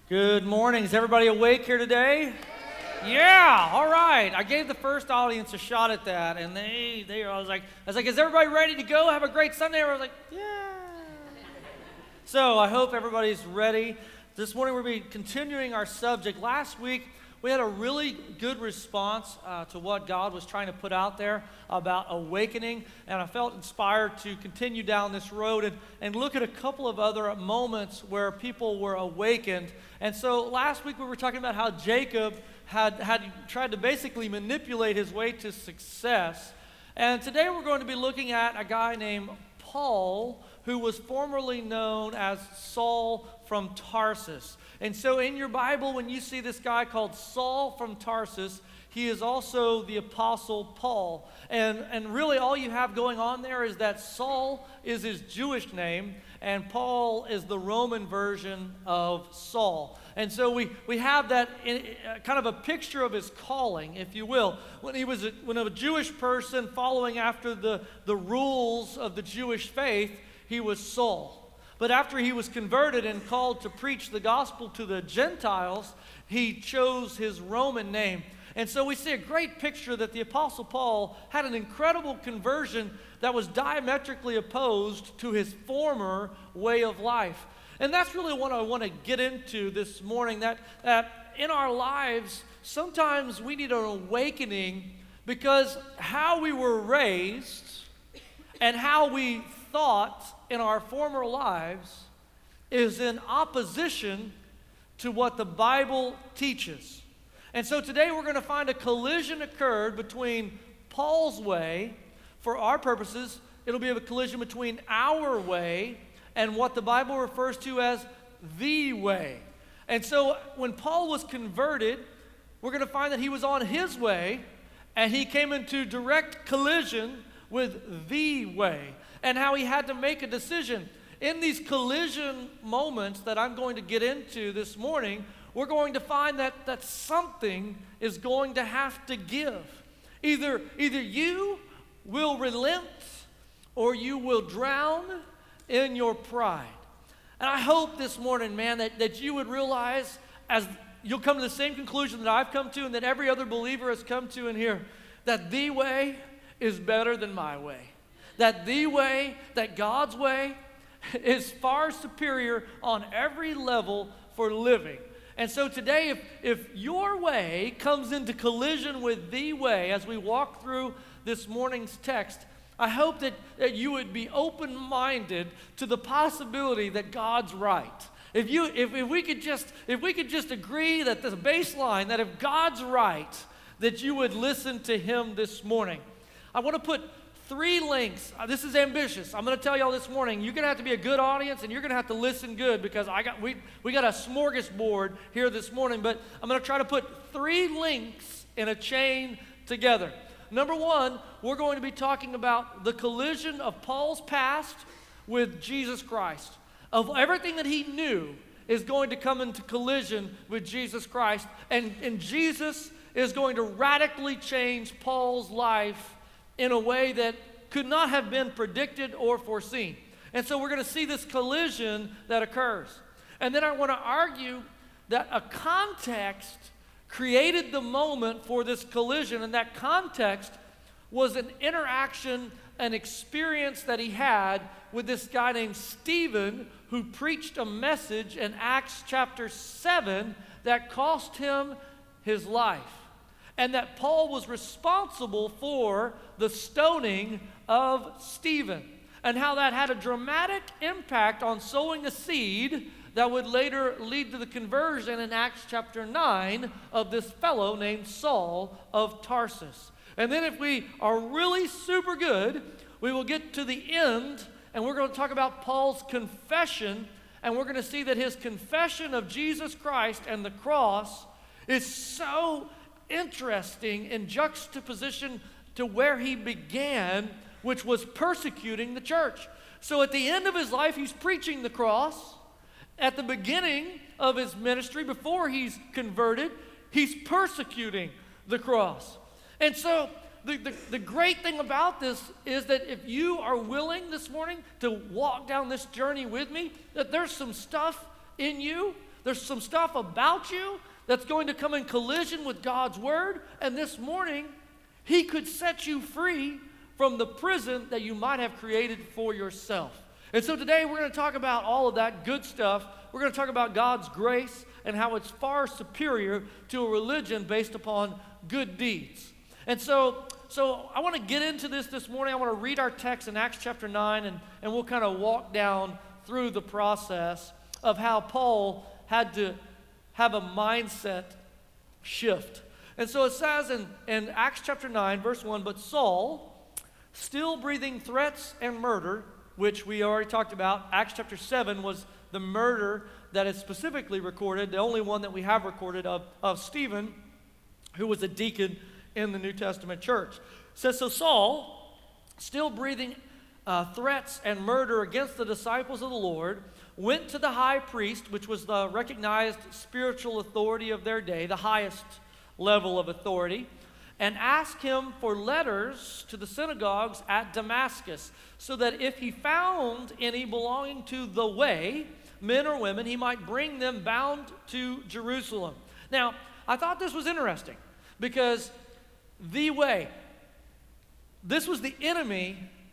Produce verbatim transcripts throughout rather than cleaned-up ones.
Good morning. Is everybody awake here today? Yeah, all right. I gave the first audience a shot at that, and they, they, I was like, I was like, is everybody ready to go? Have a great Sunday? I was like, yeah. So I hope everybody's ready. This morning we'll be continuing our subject. Last week we had a really good response uh, to what God was trying to put out there about awakening, and I felt inspired to continue down this road and, and look at a couple of other moments where people were awakened. And so last week we were talking about how Jacob had, had tried to basically manipulate his way to success. And today we're going to be looking at a guy named Paul, who was formerly known as Saul from Tarsus. And so in your Bible, when you see this guy called Saul from Tarsus, he is also the Apostle Paul. And, and really all you have going on there is that Saul is his Jewish name, and Paul is the Roman version of Saul. And so we, we have that in, uh, kind of a picture of his calling, if you will. When he was a, when a Jewish person following after the, the rules of the Jewish faith, he was Saul. But after he was converted and called to preach the gospel to the Gentiles, he chose his Roman name. And so we see a great picture that the Apostle Paul had an incredible conversion that was diametrically opposed to his former way of life. And that's really what I want to get into this morning, that, that in our lives, sometimes we need an awakening because how we were raised and how we thought in our former lives is in opposition to what the Bible teaches. And so today we're going to find a collision occurred between Paul's way. For our purposes, it'll be a collision between our way and what the Bible refers to as the way. And so when Paul was converted, we're going to find that he was on his way and he came into direct collision with the way, and how he had to make a decision. In these collision moments that I'm going to get into this morning, we're going to find that, that something is going to have to give. Either, either you will relent or you will drown in your pride. And I hope this morning, man, that, that you would realize, as you'll come to the same conclusion that I've come to and that every other believer has come to in here, that the way is better than my way. That the way, that God's way, is far superior on every level for living. And so today, if, if your way comes into collision with the way as we walk through this morning's text, I hope that, that you would be open-minded to the possibility that God's right. If you if, if we could just if we could just agree that the baseline, that if God's right, that you would listen to him this morning. I want to put three links. Uh, this is ambitious. I'm going to tell y'all this morning, you're going to have to be a good audience and you're going to have to listen good because I got we we got a smorgasbord here this morning, but I'm going to try to put three links in a chain together. Number one, we're going to be talking about the collision of Paul's past with Jesus Christ. Of everything that he knew is going to come into collision with Jesus Christ, and, and Jesus is going to radically change Paul's life in a way that could not have been predicted or foreseen. And so we're going to see this collision that occurs. And then I want to argue that a context created the moment for this collision, and that context was an interaction, an experience that he had with this guy named Stephen, who preached a message in Acts chapter seven that cost him his life. And that Paul was responsible for the stoning of Stephen, and how that had a dramatic impact on sowing a seed that would later lead to the conversion in Acts chapter nine of this fellow named Saul of Tarsus. And then if we are really super good, we will get to the end, and we're going to talk about Paul's confession, and we're going to see that his confession of Jesus Christ and the cross is so interesting in juxtaposition to where he began, which was persecuting the church. So at the end of his life, he's preaching the cross. At the beginning of his ministry, before he's converted, he's persecuting the cross. And so the, the, the great thing about this is that if you are willing this morning to walk down this journey with me, that there's some stuff in you There's some stuff about you that's going to come in collision with God's word. And this morning, he could set you free from the prison that you might have created for yourself. And so today we're going to talk about all of that good stuff. We're going to talk about God's grace and how it's far superior to a religion based upon good deeds. And so, so I want to get into this this morning. I want to read our text in Acts chapter nine, and, and we'll kind of walk down through the process of how Paul had to have a mindset shift. And so it says in, in Acts chapter nine, verse one, but Saul, still breathing threats and murder, which we already talked about. Acts chapter seven was the murder that is specifically recorded, the only one that we have recorded of, of Stephen, who was a deacon in the New Testament church. It says, so Saul, still breathing uh, threats and murder against the disciples of the Lord, went to the high priest, which was the recognized spiritual authority of their day, the highest level of authority, and asked him for letters to the synagogues at Damascus, so that if he found any belonging to the way, men or women, he might bring them bound to Jerusalem. Now, I thought this was interesting, because the way, this was the enemy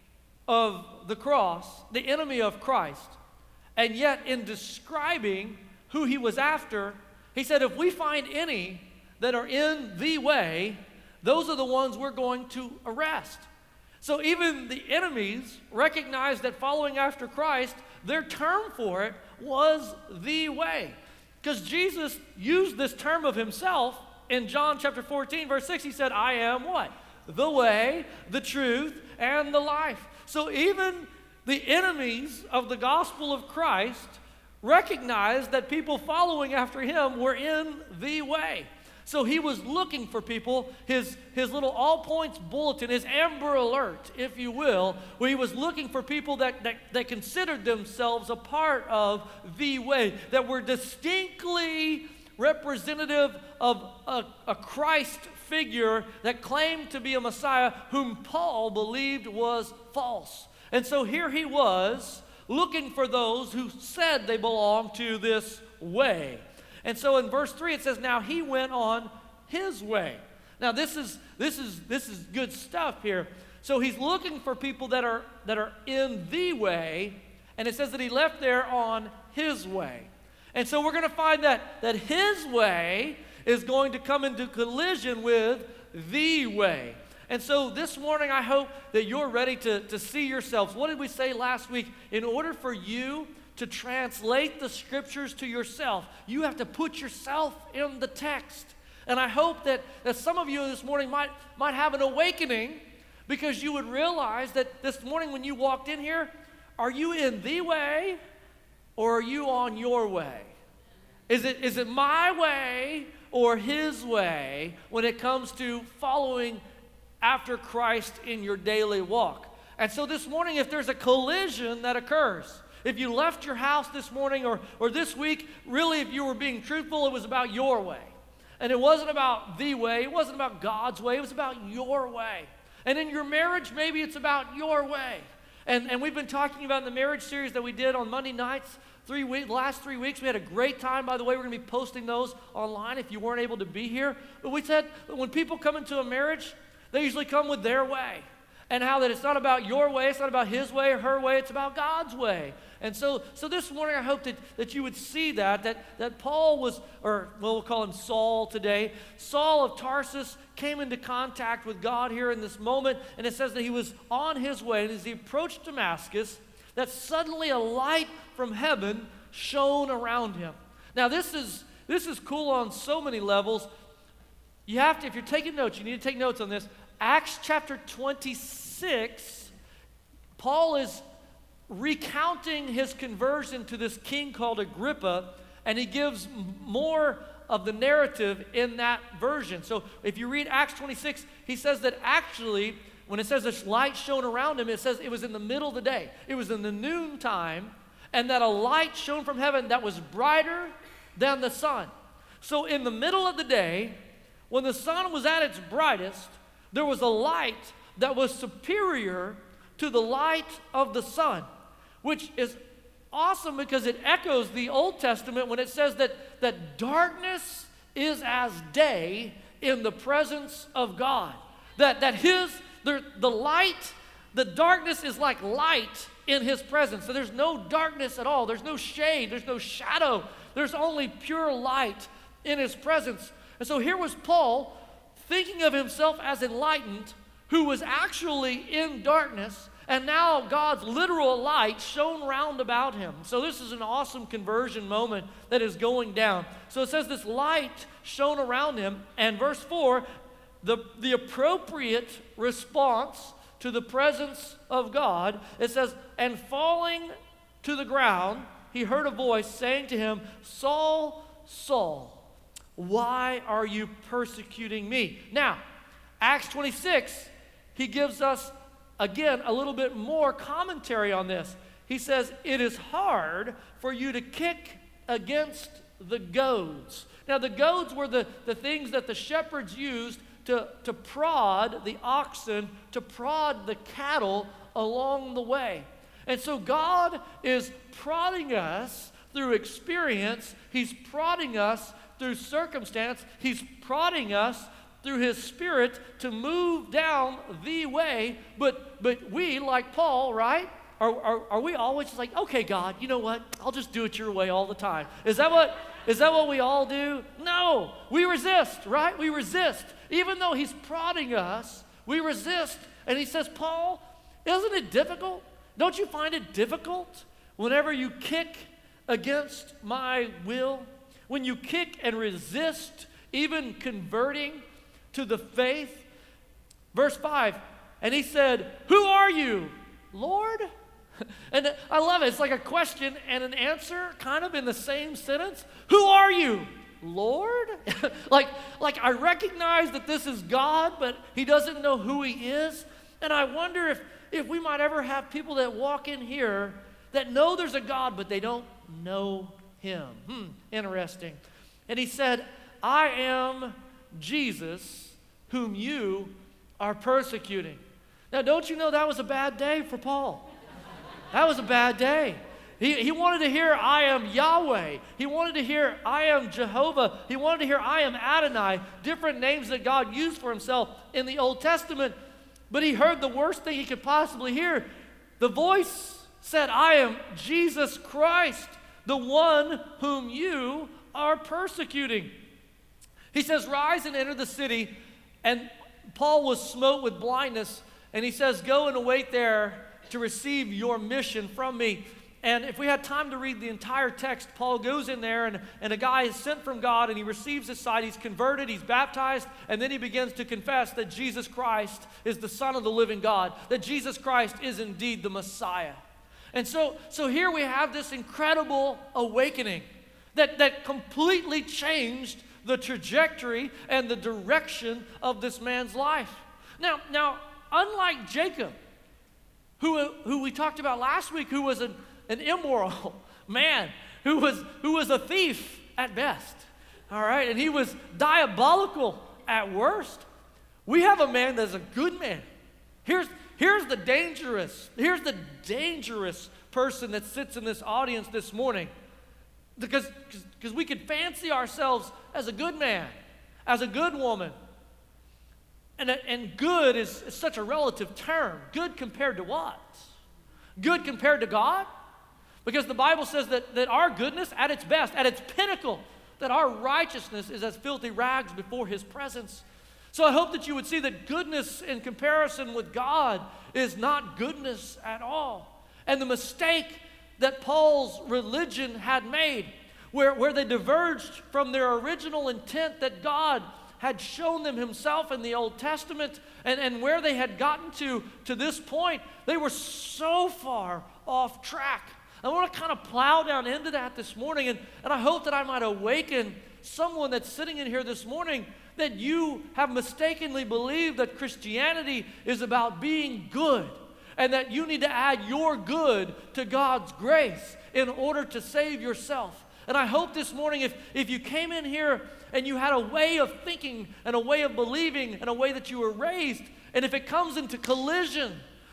of the cross, the enemy of Christ. And yet, in describing who he was after, he said, if we find any that are in the way, those are the ones we're going to arrest. So even the enemies recognized that following after Christ, their term for it was the way. Because Jesus used this term of himself in John chapter fourteen, verse six. He said, I am what? The way, the truth, and the life. So even the enemies of the gospel of Christ recognized that people following after him were in the way. So he was looking for people, his, his little all points bulletin, his Amber Alert, if you will, where he was looking for people that, that, that considered themselves a part of the way, that were distinctly representative of a, a Christ figure that claimed to be a Messiah whom Paul believed was false. And so here he was looking for those who said they belonged to this way. And so in verse three it says, now he went on his way. Now this is this is this is good stuff here. So he's looking for people that are that are in the way, and it says that he left there on his way. And so we're going to find that that his way is going to come into collision with the way. And so this morning I hope that you're ready to, to see yourselves. What did we say last week? In order for you to translate the scriptures to yourself, you have to put yourself in the text. And I hope that, that some of you this morning might, might have an awakening, because you would realize that this morning when you walked in here, are you in the way or are you on your way? Is it, is it my way or his way when it comes to following after Christ in your daily walk? And so this morning, if there's a collision that occurs, if you left your house this morning or, or this week, really if you were being truthful, it was about your way. And it wasn't about the way, it wasn't about God's way, it was about your way. And in your marriage, maybe it's about your way. And, and we've been talking about in the marriage series that we did on Monday nights, three week, last three weeks. We had a great time, by the way. We're going to be posting those online if you weren't able to be here. But we said that when people come into a marriage, they usually come with their way. And how that it's not about your way, it's not about his way or her way, it's about God's way. And so so this morning I hope that, that you would see that, that, that Paul was, or well, we'll call him Saul today. Saul of Tarsus came into contact with God here in this moment, and it says that he was on his way, and as he approached Damascus, that suddenly a light from heaven shone around him. Now this is this is cool on so many levels. You have to, if you're taking notes, you need to take notes on this. Acts chapter twenty-six, Paul is recounting his conversion to this king called Agrippa, and he gives more of the narrative in that version. So if you read Acts twenty-six, he says that actually, when it says this light shone around him, it says it was in the middle of the day. It was in the noontime, and that a light shone from heaven that was brighter than the sun. So in the middle of the day, when the sun was at its brightest, there was a light that was superior to the light of the sun, which is awesome because it echoes the Old Testament when it says that, that darkness is as day in the presence of God. That, that his, the, the light, the darkness is like light in his presence. So there's no darkness at all. There's no shade. There's no shadow. There's only pure light in his presence. And so here was Paul thinking of himself as enlightened, who was actually in darkness, and now God's literal light shone round about him. So this is an awesome conversion moment that is going down. So it says this light shone around him, and verse four, the, the appropriate response to the presence of God, it says, and falling to the ground, he heard a voice saying to him, Saul, Saul, why are you persecuting me? Now, Acts twenty-six, he gives us, again, a little bit more commentary on this. He says, it is hard for you to kick against the goads. Now, the goads were the, the things that the shepherds used to, to prod the oxen, to prod the cattle along the way. And so God is prodding us through experience. He's prodding us through circumstance. He's prodding us through his Spirit to move down the way. But but we, like Paul, right? Are, are, are we always just like, okay, God, you know what? I'll just do it your way all the time. Is that what is that what we all do? No. We resist, right? We resist. Even though he's prodding us, we resist. And he says, Paul, isn't it difficult? Don't you find it difficult whenever you kick against my will? When you kick and resist even converting to the faith? Verse five, and he said, who are you, Lord? And I love it. It's like a question and an answer kind of in the same sentence. Who are you, Lord? like, like I recognize that this is God, but he doesn't know who he is. And I wonder if, if we might ever have people that walk in here that know there's a God, but they don't know him. Hmm, interesting. And he said, I am Jesus whom you are persecuting. Now, don't you know that was a bad day for Paul? That was a bad day. He, he wanted to hear, I am Yahweh. He wanted to hear, I am Jehovah. He wanted to hear, I am Adonai, different names that God used for himself in the Old Testament. But he heard the worst thing he could possibly hear. The voice said, I am Jesus Christ, the one whom you are persecuting. He says, rise and enter the city. And Paul was smote with blindness. And he says, go and await there to receive your mission from me. And if we had time to read the entire text, Paul goes in there, and, and a guy is sent from God, and he receives his sight. He's converted, he's baptized, and then he begins to confess that Jesus Christ is the Son of the living God, that Jesus Christ is indeed the Messiah. And so, so here we have this incredible awakening that, that completely changed the trajectory and the direction of this man's life. Now, now unlike Jacob, who, who we talked about last week, who was an, an immoral man, who was, who was a thief at best, all right, and he was diabolical at worst, we have a man that's a good man. Here's, here's the dangerous, here's the dangerous person that sits in this audience this morning. Because because we could fancy ourselves as a good man, as a good woman. And, and good is, is such a relative term. Good compared to what? Good compared to God? Because the Bible says that, that our goodness at its best, at its pinnacle, that our righteousness is as filthy rags before his presence. So I hope that you would see that goodness in comparison with God is not goodness at all. And the mistake that Paul's religion had made, where, where they diverged from their original intent that God had shown them himself in the Old Testament, and, and where they had gotten to to this point, they were so far off track. I want to kind of plow down into that this morning, and, and I hope that I might awaken someone that's sitting in here this morning that you have mistakenly believed that Christianity is about being good, and that you need to add your good to God's grace in order to save yourself. And I hope this morning, if, if you came in here and you had a way of thinking and a way of believing and a way that you were raised, and if it comes into collision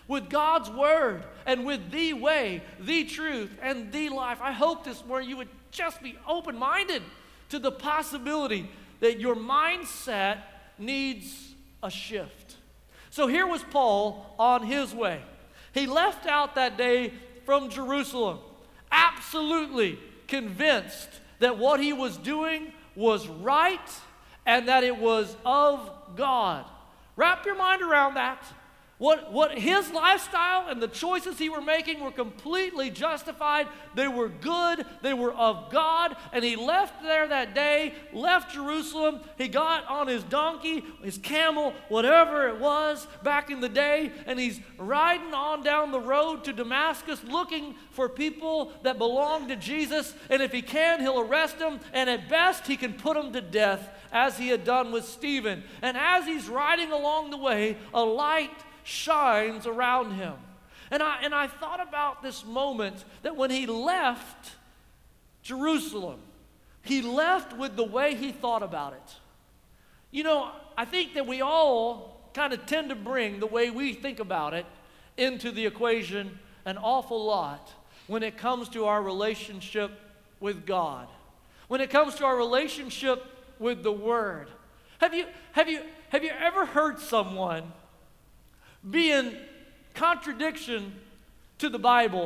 with God's word and with the way, the truth, and the life. I hope this morning you would just be open-minded to the possibility that your mindset needs a shift. So here was Paul on his way. He left out that day from Jerusalem, absolutely convinced that what he was doing was right and that it was of God. Wrap your mind around that. What, what his lifestyle and the choices he were making were completely justified. They were good. They were of God. And he left there that day, left Jerusalem. He got on his donkey, his camel, whatever it was back in the day, and he's riding on down the road to Damascus looking for people that belong to Jesus. And if he can, he'll arrest them. And at best, he can put them to death as he had done with Stephen. And as he's riding along the way, a light shines around him. And I, and I thought about this moment that when he left Jerusalem, he left with the way he thought about it. You know, I think that we all kind of tend to bring the way we think about it into the equation an awful lot when it comes to our relationship with God, when it comes to our relationship with the Word. Have you, have you, have you ever heard someone be in contradiction to the Bible,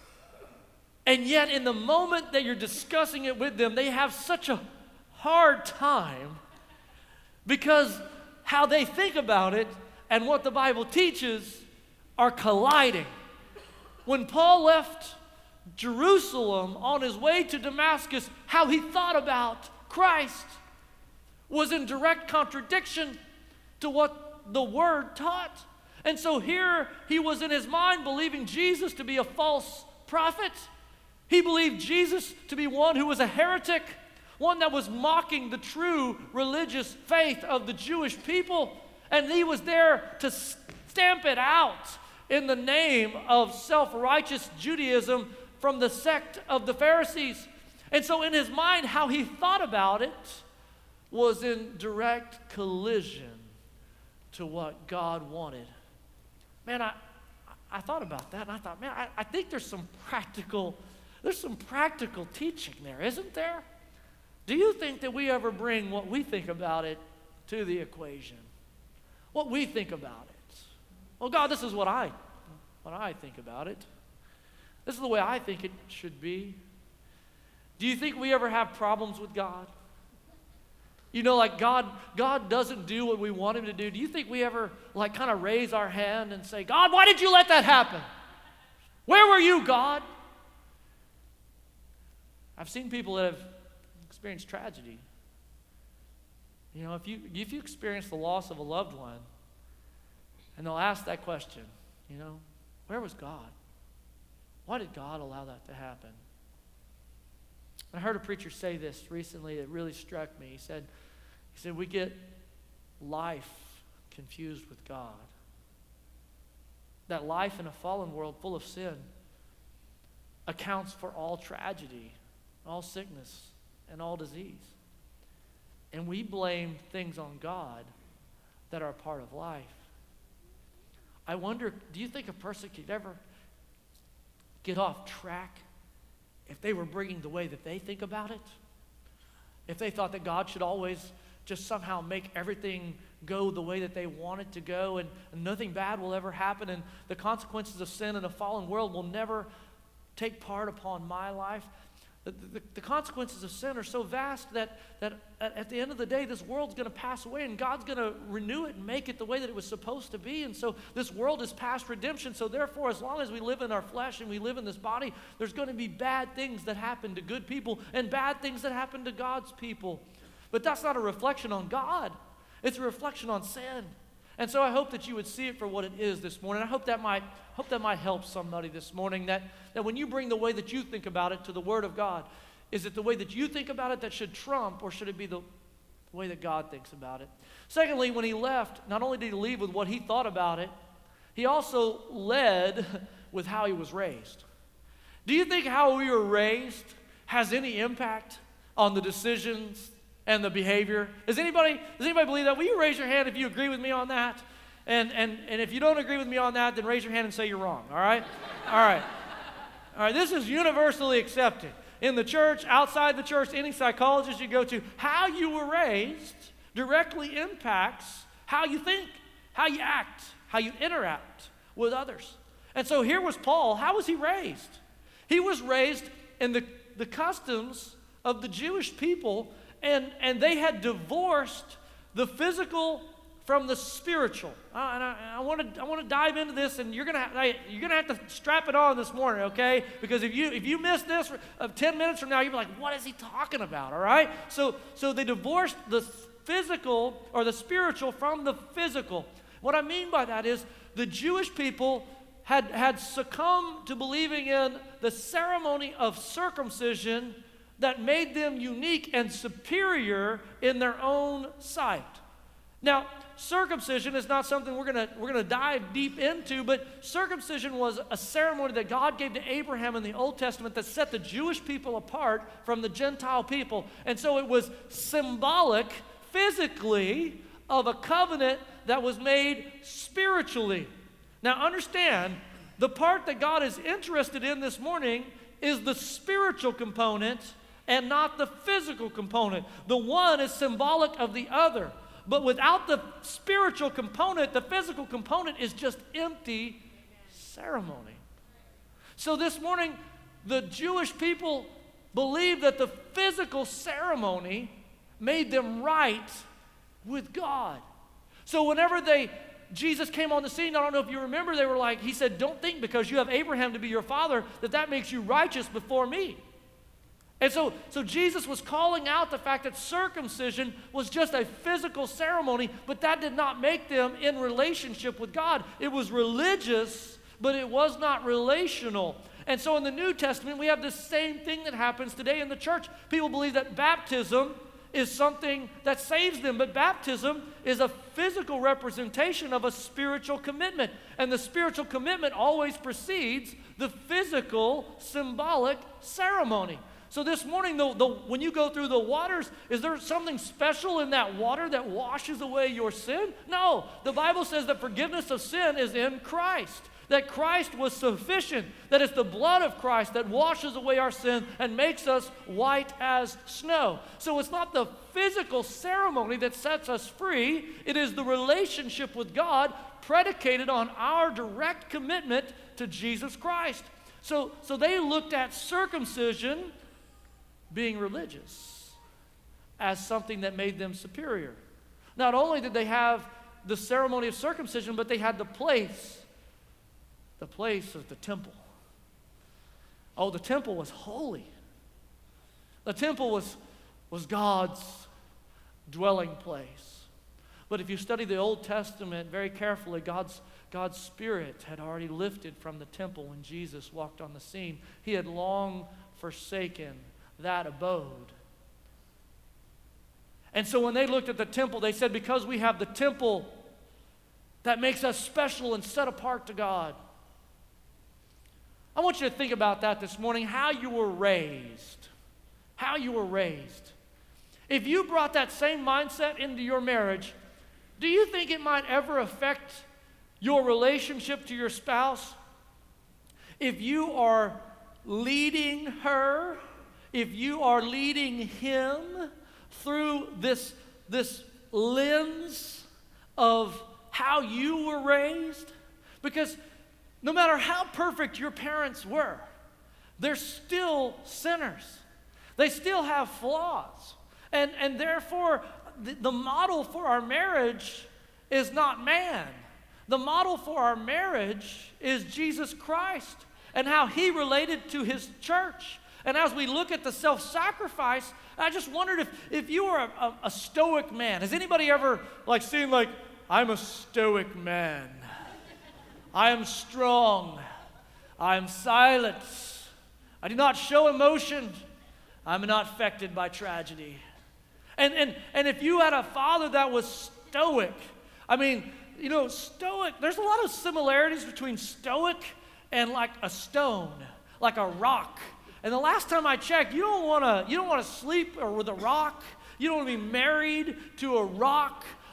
and yet in the moment that you're discussing it with them, they have such a hard time because how they think about it and what the Bible teaches are colliding? When Paul left Jerusalem on his way to Damascus, how he thought about Christ was in direct contradiction to what the Word taught. And so here he was in his mind believing Jesus to be a false prophet. He believed Jesus to be one who was a heretic, one that was mocking the true religious faith of the Jewish people. And he was there to stamp it out in the name of self-righteous Judaism from the sect of the Pharisees. And so in his mind, how he thought about it was in direct collision to what God wanted. Man, I, I thought about that, and I thought, man, I, I think there's some practical, there's some practical teaching there, isn't there? Do you think that we ever bring what we think about it to the equation? What we think about it? Well, God, this is what I, what I think about it. This is the way I think it should be. Do you think we ever have problems with God? You know, like God, God doesn't do what we want him to do. Do you think we ever like kind of raise our hand and say, God, why did you let that happen? Where were you, God? I've seen people that have experienced tragedy. You know, if you if you experience the loss of a loved one, and they'll ask that question, you know, where was God? Why did God allow that to happen? I heard a preacher say this recently that really struck me. He said, he said, we get life confused with God. That life in a fallen world full of sin accounts for all tragedy, all sickness, and all disease. And we blame things on God that are a part of life. I wonder, do you think a person could ever get off track if they were bringing the way that they think about it? If they thought that God should always just somehow make everything go the way that they want it to go, and, and nothing bad will ever happen, and the consequences of sin in a fallen world will never take part upon my life. The, the, the consequences of sin are so vast that, that at, at the end of the day, this world's going to pass away, and God's going to renew it and make it the way that it was supposed to be. And so this world is past redemption. So therefore, as long as we live in our flesh and we live in this body, there's going to be bad things that happen to good people and bad things that happen to God's people. But that's not a reflection on God. It's a reflection on sin. And so I hope that you would see it for what it is this morning. I hope that might, hope that might help somebody this morning, that, that when you bring the way that you think about it to the Word of God, is it the way that you think about it that should trump, or should it be the, the way that God thinks about it? Secondly, when he left, not only did he leave with what he thought about it, he also led with how he was raised. Do you think how we were raised has any impact on the decisions and the behavior? Does anybody, does anybody believe that? Will you raise your hand if you agree with me on that? And, and, and if you don't agree with me on that, then raise your hand and say you're wrong, all right? All right. All right, this is universally accepted. In the church, outside the church, any psychologist you go to, how you were raised directly impacts how you think, how you act, how you interact with others. And so here was Paul. How was he raised? He was raised in the, the customs of the Jewish people, and, and they had divorced the physical from the spiritual. Uh, and I, I want to I want to dive into this, and you're gonna ha- you're gonna have to strap it on this morning, okay? Because if you if you miss this of ten minutes from now, you'll be like, what is he talking about? All right. So so they divorced the physical or the spiritual from the physical. What I mean by that is the Jewish people had had succumbed to believing in the ceremony of circumcision that made them unique and superior in their own sight. Now, circumcision is not something we're gonna we're gonna dive deep into, but circumcision was a ceremony that God gave to Abraham in the Old Testament that set the Jewish people apart from the Gentile people. And so it was symbolic, physically, of a covenant that was made spiritually. Now understand, the part that God is interested in this morning is the spiritual component and not the physical component. The one is symbolic of the other. But without the spiritual component, the physical component is just empty ceremony. So this morning, the Jewish people believed that the physical ceremony made them right with God. So whenever they, Jesus came on the scene, I don't know if you remember, they were like, he said, don't think because you have Abraham to be your father that that makes you righteous before me. And so, so Jesus was calling out the fact that circumcision was just a physical ceremony, but that did not make them in relationship with God. It was religious, but it was not relational. And so in the New Testament, we have the same thing that happens today in the church. People believe that baptism is something that saves them, but baptism is a physical representation of a spiritual commitment. And the spiritual commitment always precedes the physical, symbolic ceremony. So this morning, the, the, when you go through the waters, is there something special in that water that washes away your sin? No. The Bible says that forgiveness of sin is in Christ, that Christ was sufficient, that it's the blood of Christ that washes away our sin and makes us white as snow. So it's not the physical ceremony that sets us free. It is the relationship with God predicated on our direct commitment to Jesus Christ. So, so they looked at circumcision being religious as something that made them superior. Not only did they have the ceremony of circumcision, but they had the place, the place of the temple. Oh, the temple was holy. The temple was, was God's dwelling place. But if you study the Old Testament very carefully, God's, God's Spirit had already lifted from the temple when Jesus walked on the scene. He had long forsaken that abode. And so when they looked at the temple, they said, because we have the temple, that makes us special and set apart to God. I want you to think about that this morning, how you were raised. How you were raised. If you brought that same mindset into your marriage, do you think it might ever affect your relationship to your spouse? If you are leading her, if you are leading him through this, this lens of how you were raised, because no matter how perfect your parents were, they're still sinners. They still have flaws. And, and therefore, the, the model for our marriage is not man. The model for our marriage is Jesus Christ and how he related to his church. And as we look at the self-sacrifice, I just wondered if, if you were a, a, a stoic man. Has anybody ever like seen like, I'm a stoic man. I am strong. I am silent. I do not show emotion. I'm not affected by tragedy. And, and, and if you had a father that was stoic, I mean, you know, stoic, there's a lot of similarities between stoic and like a stone, like a rock. And the last time I checked, you don't want to you don't want to sleep or with a rock. You don't want to be married to a rock.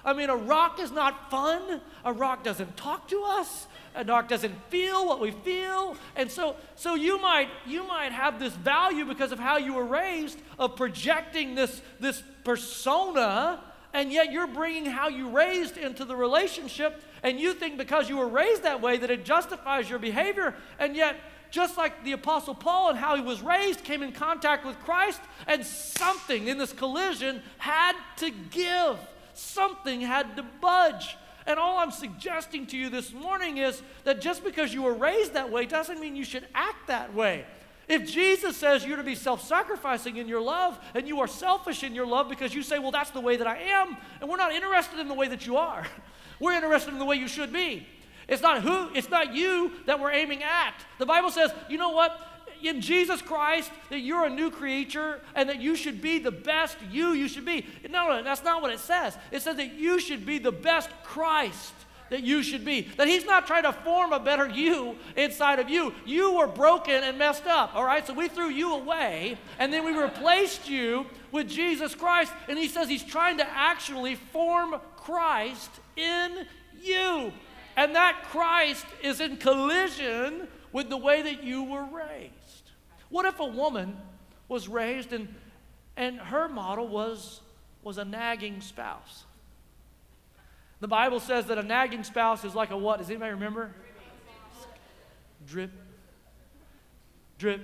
I mean, a rock is not fun. A rock doesn't talk to us. A rock doesn't feel what we feel. And so, so you might you might have this value because of how you were raised of projecting this, this persona, and yet you're bringing how you raised into the relationship, and you think because you were raised that way that it justifies your behavior, and yet just like the Apostle Paul and how he was raised came in contact with Christ, and something in this collision had to give. Something had to budge. And all I'm suggesting to you this morning is that just because you were raised that way doesn't mean you should act that way. If Jesus says you're to be self-sacrificing in your love, and you are selfish in your love because you say, well, that's the way that I am, and we're not interested in the way that you are. We're interested in the way you should be. It's not who, it's not you that we're aiming at. The Bible says, you know what? In Jesus Christ, that you're a new creature and that you should be the best you you should be. No, no, that's not what it says. It says that you should be the best Christ that you should be. That he's not trying to form a better you inside of you. You were broken and messed up, all right? So we threw you away, and then we replaced you with Jesus Christ. And he says he's trying to actually form Christ in you. And that Christ is in collision with the way that you were raised. What if a woman was raised and, and her model was, was a nagging spouse? The Bible says that a nagging spouse is like a what? Does anybody remember? Drip, drip,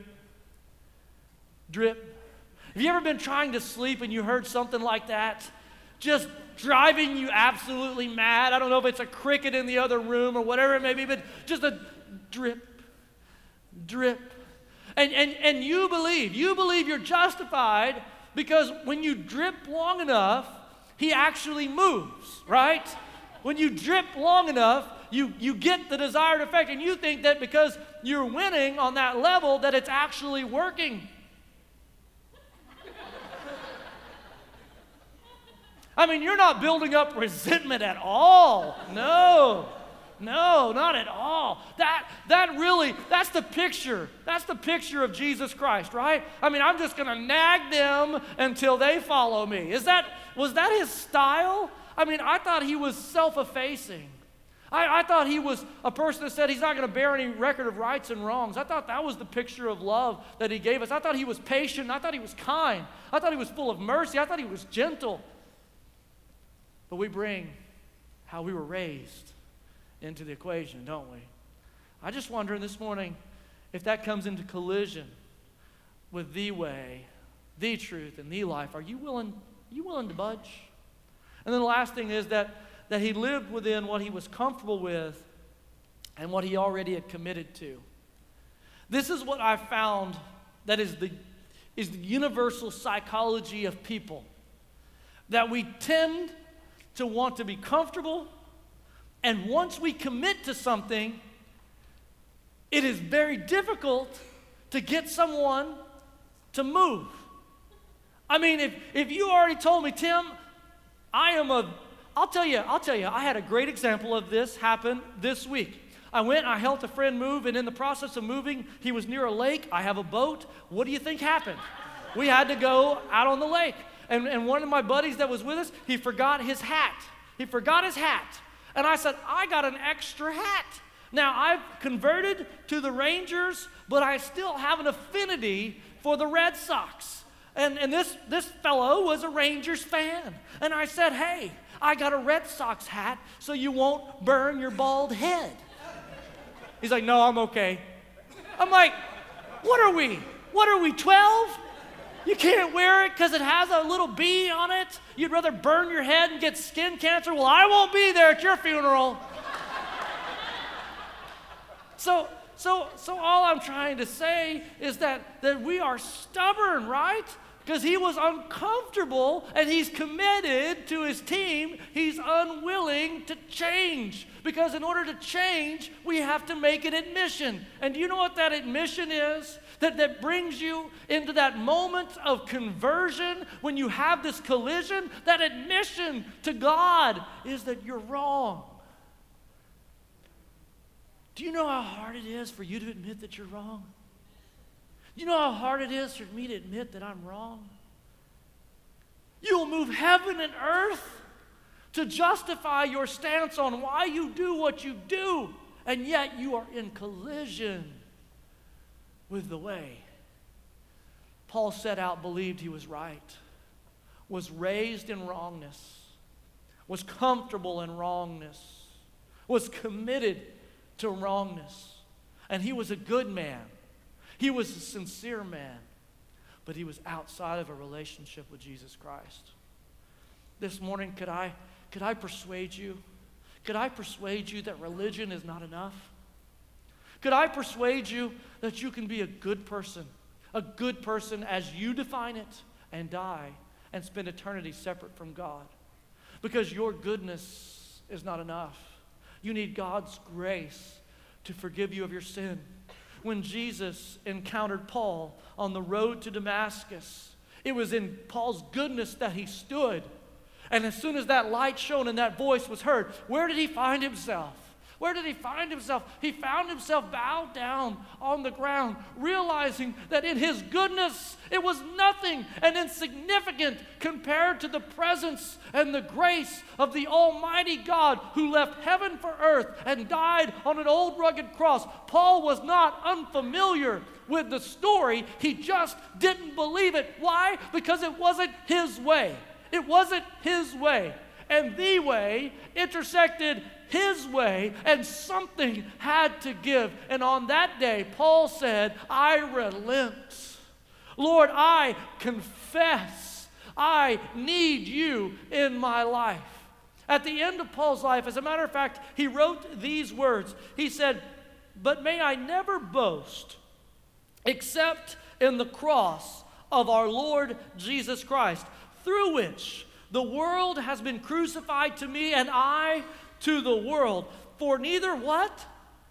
drip. Have you ever been trying to sleep and you heard something like that? Just driving you absolutely mad. I don't know if it's a cricket in the other room or whatever it may be, but just a drip, drip. And, and, and you believe, you believe you're justified because when you drip long enough, he actually moves, right? When you drip long enough, you, you get the desired effect, and you think that because you're winning on that level that it's actually working. I mean, you're not building up resentment at all. No. No, not at all. That that really, that's the picture. That's the picture of Jesus Christ, right? I mean, I'm just going to nag them until they follow me. Is that, was that his style? I mean, I thought he was self-effacing. I, I thought he was a person that said he's not going to bear any record of rights and wrongs. I thought that was the picture of love that he gave us. I thought he was patient. I thought he was kind. I thought he was full of mercy. I thought he was gentle. But we bring how we were raised into the equation, don't we? I just wonder this morning if that comes into collision with the way, the truth, and the life. Are you willing, are you willing to budge? And then the last thing is that, that he lived within what he was comfortable with and what he already had committed to. This is what I found that is the, is the universal psychology of people. That we tend to want to be comfortable, and once we commit to something, it is very difficult to get someone to move. I mean, if, if you already told me, Tim, I am a, I'll tell you, I'll tell you, I had a great example of this happen this week. I went, I helped a friend move, and in the process of moving, he was near a lake. I have a boat. What do you think happened? We had to go out on the lake. And, and one of my buddies that was with us, he forgot his hat. He forgot his hat. And I said, I got an extra hat. Now, I've converted to the Rangers, but I still have an affinity for the Red Sox. And, and this, this fellow was a Rangers fan. And I said, hey, I got a Red Sox hat so you won't burn your bald head. He's like, no, I'm okay. I'm like, what are we? What are we, twelve? You can't wear it because it has a little bee on it. You'd rather burn your head and get skin cancer? Well, I won't be there at your funeral. so, so, so all I'm trying to say is that, that we are stubborn, right? Because he was uncomfortable and he's committed to his team. He's unwilling to change. Because in order to change, we have to make an admission. And do you know what that admission is? That, that brings you into that moment of conversion when you have this collision. That admission to God is that you're wrong. Do you know how hard it is for you to admit that you're wrong? Do you know how hard it is for me to admit that I'm wrong? You'll move heaven and earth to justify your stance on why you do what you do, and yet you are in collision with the way. Paul set out, believed he was right, was raised in wrongness, was comfortable in wrongness, was committed to wrongness. And he was a good man. He was a sincere man. But he was outside of a relationship with Jesus Christ. This morning, could I, could I persuade you? Could I persuade you that religion is not enough? Could I persuade you that you can be a good person, a good person as you define it, and die and spend eternity separate from God? Because your goodness is not enough. You need God's grace to forgive you of your sin. When Jesus encountered Paul on the road to Damascus, it was in Paul's goodness that he stood. And as soon as that light shone and that voice was heard, where did he find himself? Where did he find himself? He found himself bowed down on the ground, realizing that in his goodness, it was nothing and insignificant compared to the presence and the grace of the Almighty God who left heaven for earth and died on an old rugged cross. Paul was not unfamiliar with the story. He just didn't believe it. Why? Because it wasn't his way. It wasn't his way. And the way intersected his way, and something had to give. And on that day, Paul said, I relent. Lord, I confess I need you in my life. At the end of Paul's life, as a matter of fact, he wrote these words. He said, but may I never boast except in the cross of our Lord Jesus Christ, through which the world has been crucified to me, and I to the world. For neither what?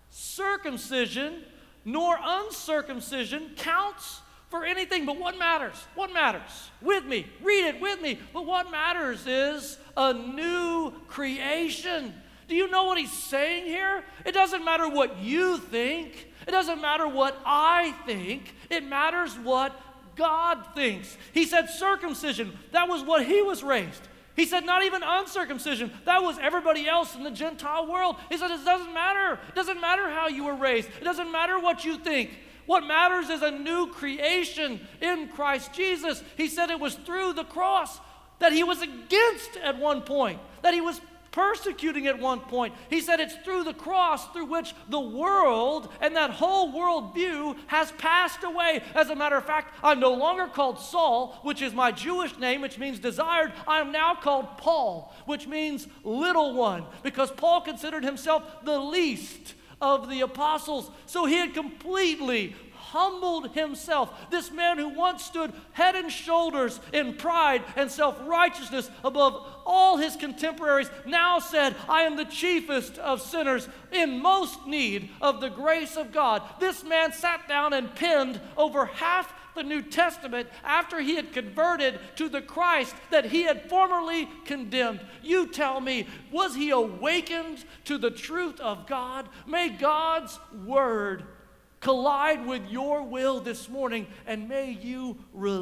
Circumcision nor uncircumcision counts for anything. But what matters? What matters? With me. Read it with me. But what matters is a new creation. Do you know what he's saying here? It doesn't matter what you think. It doesn't matter what I think. It matters what God thinks. He said circumcision. That was what he was raised. He said not even uncircumcision. That was everybody else in the Gentile world. He said it doesn't matter. It doesn't matter how you were raised. It doesn't matter what you think. What matters is a new creation in Christ Jesus. He said it was through the cross that he was against at one point, that he was persecuting at one point. He said it's through the cross through which the world and that whole world view has passed away. As a matter of fact, I'm no longer called Saul, which is my Jewish name, which means desired. I am now called Paul, which means little one, because Paul considered himself the least of the apostles. So he had completely humbled himself. This man who once stood head and shoulders in pride and self-righteousness above all his contemporaries now said, I am the chiefest of sinners in most need of the grace of God. This man sat down and penned over half the New Testament after he had converted to the Christ that he had formerly condemned. You tell me, was he awakened to the truth of God? May God's word collide with your will this morning, and may you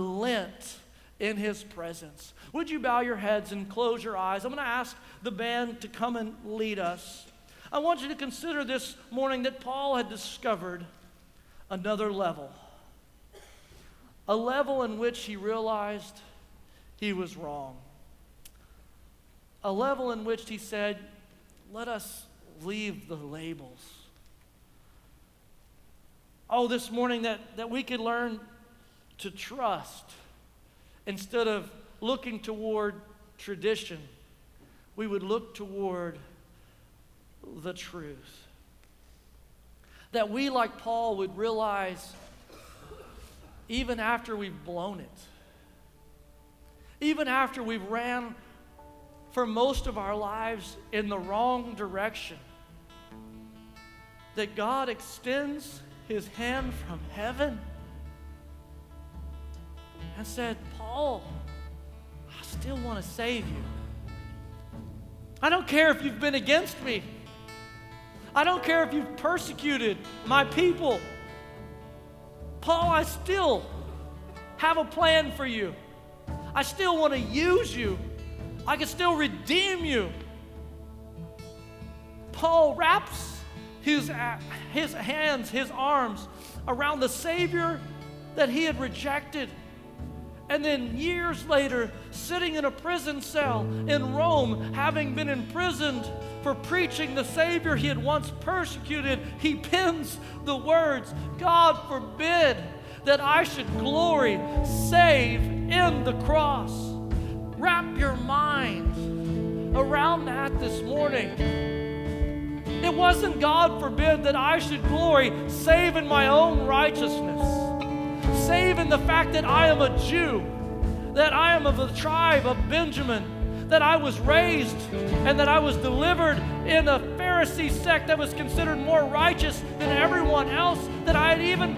relent in his presence. Would you bow your heads and close your eyes? I'm going to ask the band to come and lead us. I want you to consider this morning that Paul had discovered another level, a level in which he realized he was wrong, a level in which he said, let us leave the labels. Oh, this morning that, that we could learn to trust instead of looking toward tradition. We would look toward the truth. That we, like Paul, would realize even after we've blown it, even after we've ran for most of our lives in the wrong direction, that God extends his hand from heaven and said, Paul, I still want to save you. I don't care if you've been against me. I don't care if you've persecuted my people. Paul, I still have a plan for you. I still want to use you. I can still redeem you. Paul wraps his, his hands, his arms around the Savior that he had rejected. And then years later, sitting in a prison cell in Rome, having been imprisoned for preaching the Savior he had once persecuted, he pens the words, God forbid that I should glory save in the cross. Wrap your mind around that this morning. It wasn't God forbid that I should glory save in my own righteousness. Save in the fact that I am a Jew, that I am of the tribe of Benjamin, that I was raised and that I was delivered in a Pharisee sect that was considered more righteous than everyone else, that I had even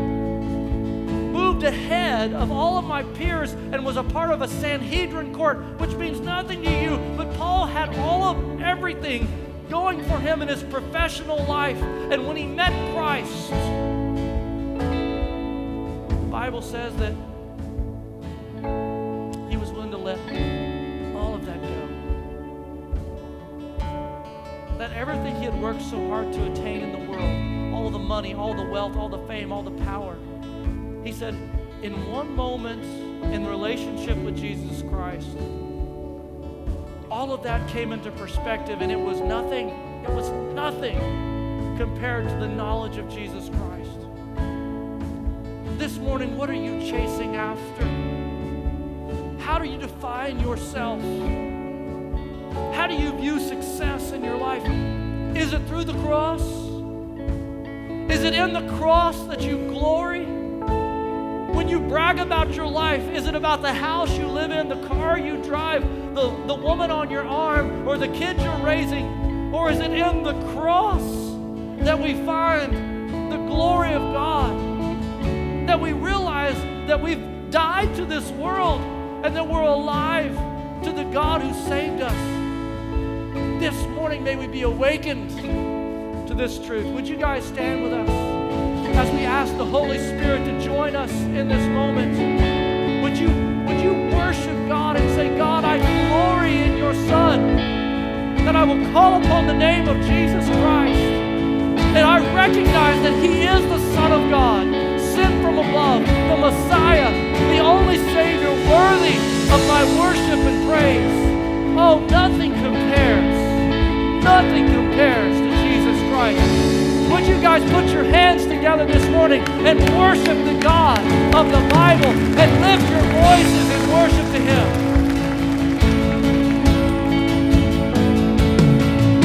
moved ahead of all of my peers and was a part of a Sanhedrin court, which means nothing to you. But Paul had all of everything going for him in his professional life. And when he met Christ, the Bible says that he was willing to let all of that go. That everything he had worked so hard to attain in the world, all the money, all the wealth, all the fame, all the power, he said, in one moment in relationship with Jesus Christ, all of that came into perspective, and it was nothing, it was nothing compared to the knowledge of Jesus Christ. This morning, what are you chasing after? How do you define yourself? How do you view success in your life? Is it through the cross? Is it in the cross that you glory? When you brag about your life, is it about the house you live in, the car you drive, the, the woman on your arm, or the kids you're raising? Or is it in the cross that we find the glory of God? That we realize that we've died to this world and that we're alive to the God who saved us. This morning, may we be awakened to this truth. Would you guys stand with us as we ask the Holy Spirit to join us in this moment? Would you, would you worship God and say, God, I glory in your Son, that I will call upon the name of Jesus Christ, and I recognize that He is the Son of God, sent from above, the Messiah, the only Savior worthy of my worship and praise. Oh, nothing compares, nothing compares to Jesus Christ. Would you guys put your hands together this morning and worship the God of the Bible and lift your voices in worship to Him?